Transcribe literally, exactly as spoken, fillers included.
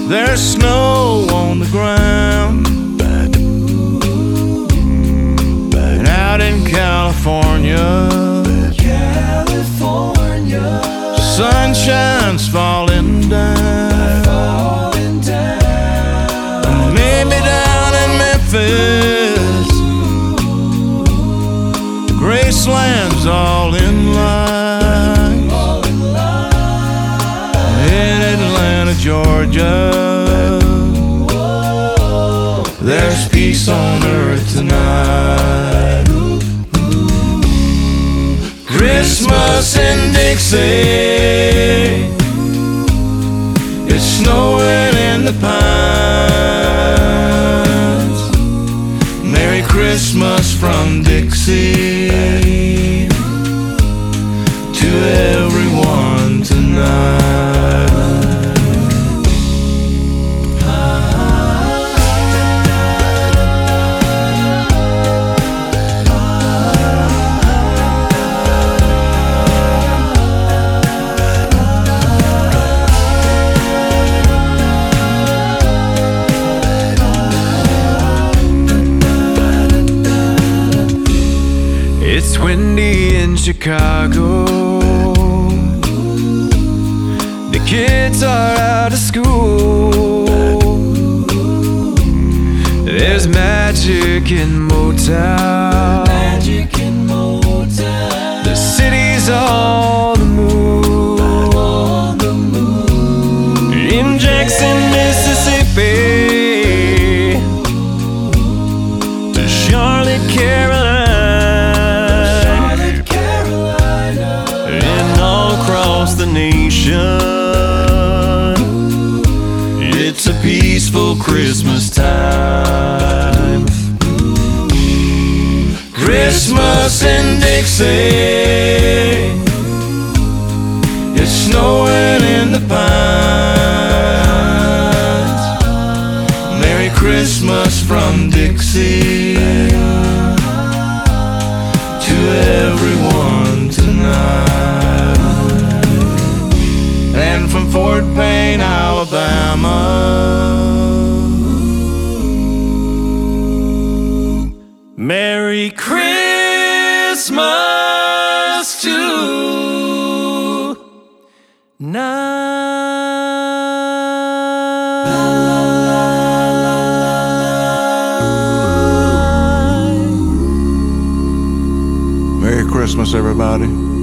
There's snow on the ground. And out in California, California, sunshine's falling down. falling down. Maybe down in Memphis, Graceland's all in line. All in line. In Atlanta, Georgia, Whoa, there's peace on earth tonight. Christmas in Dixie, it's snowing in the pines. Merry Christmas from Dixie to everyone tonight. It's windy in Chicago. The kids are out of school. There's magic in Motown. magic in Motown. The city's on the move. On the move. In Jackson, Mississippi, to Charlotte, Carolina, Charlotte, Carolina, and all across the nation. It's a peaceful Christmas time. Christmas in Dixie, it's snowing in the pines. Merry Christmas from Dixie to everyone tonight. And from Fort Payne, Alabama, Merry Christmas to night. Merry Christmas, everybody.